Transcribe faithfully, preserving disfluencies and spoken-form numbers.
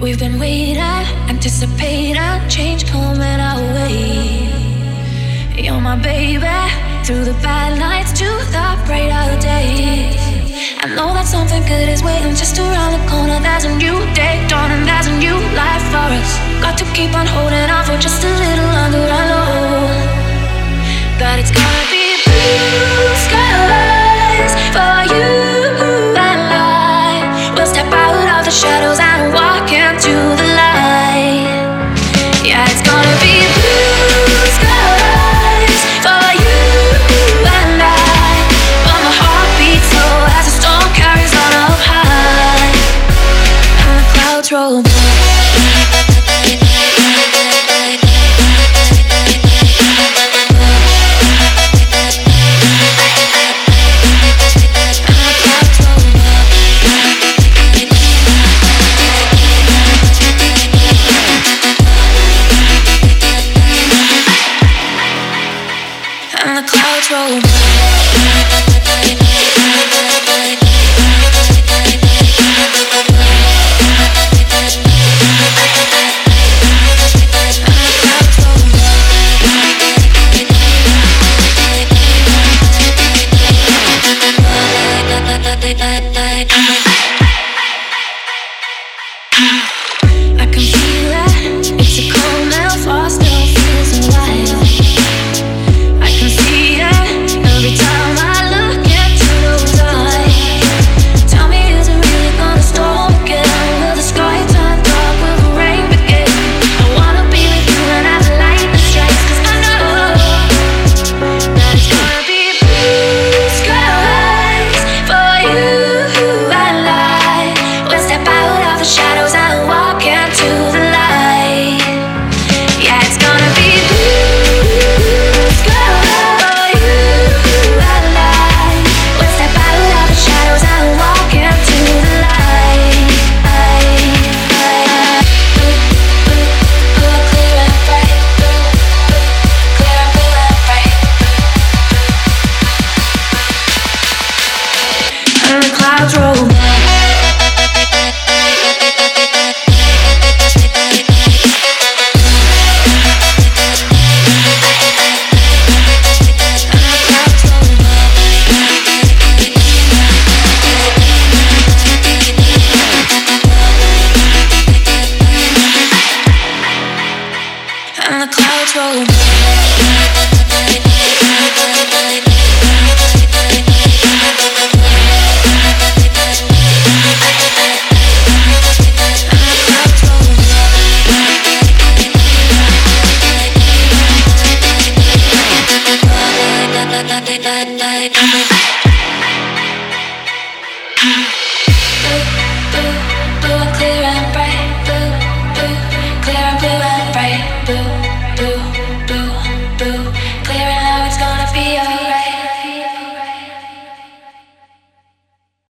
We've been waiting, anticipating change coming our way. You're my baby, through the bad nights to the brighter days. I know that something good is waiting just around the corner. There's a new day dawning, there's a new life for us. Got to keep on holding on for just a little longer. I know that it's gonna be blue skies for you and I. We'll step out of the shadows and walk into the light. Yeah, it's gonna be blue skies for you and I. But my heart beats slow as the storm carries on up high, and the clouds roll by. And the clouds roll by. I